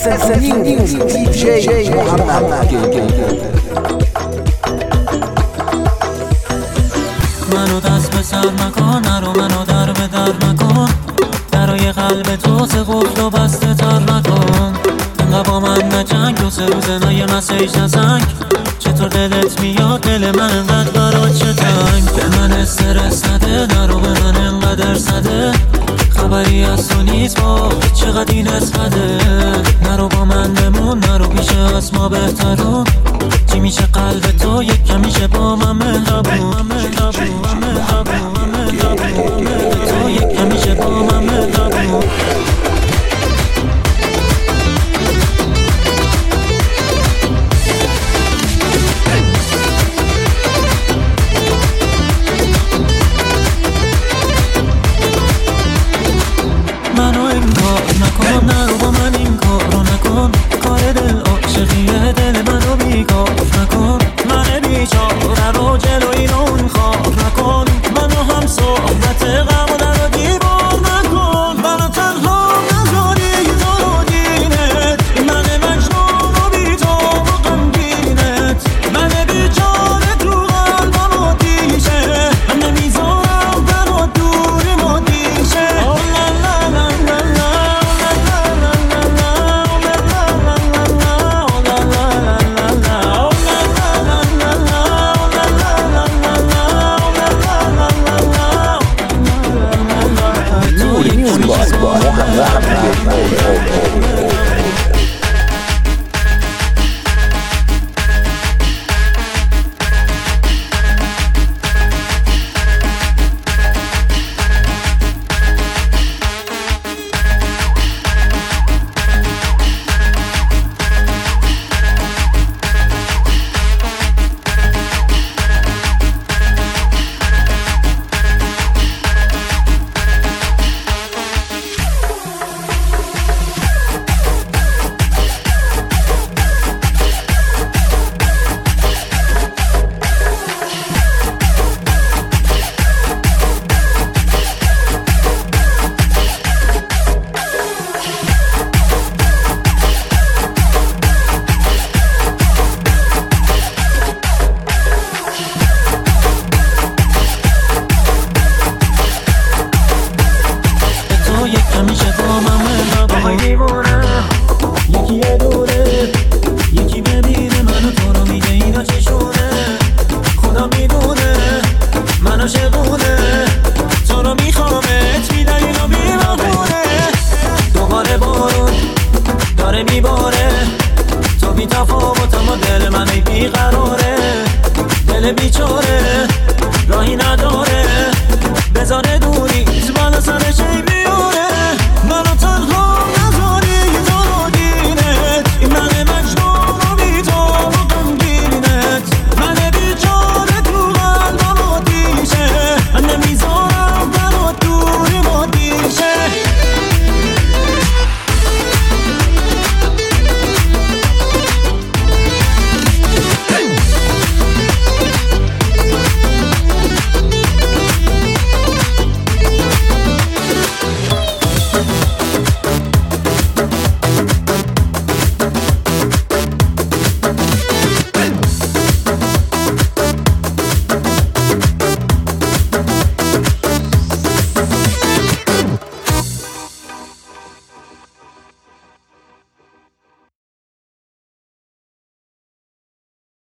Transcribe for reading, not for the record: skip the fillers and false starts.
listen to new DJ محمد. منو دست به سر مکن، نرو منو در به در مکن، درای قلب تو سه قفل و بسته تر نکن. انقدر با من نجنگ، دو سه روزه نه یه مسیج نزنگ. چطور دلت میاد دل من انقدر برات چه تنگ؟ به من استرس نده، نرو به من انقدر زده. خبری از تو نیست با چقدر این اسقده. نرو با من بمون، نرو پیش از ما بهترون. چی میشه قلب تو یک کمیشه با من مهربون. تو یک کمیشه با من مهربون. منو انکار نکن، نرو با من این کارو نکن. کار دل عاشقیه، دل منو بیکار نکن. من بیچاره رو جلوی اون خواب نکن. منو هم صحبت غم و در و دیوار نکن. منو تنها نذاری تو دینت. من مجنون و بی تو و غمگینت. من بیچاره تو قلبم آتیشه. من نمیذارم در و دوری مدیشه. همیشه با من مهربون. یکی یه دوره، یکی ببینه منو تو رو میگه اینا چشونه. خدا میدونه من عاشقونه، تو رو میخوامت میدن اینو بیمهونه. دوباره بارون داره میباره، تو بی تفاوت اما دل من ای بیقراره. دل بیچاره راهی نداره، بزاره دوری بالا سرش ای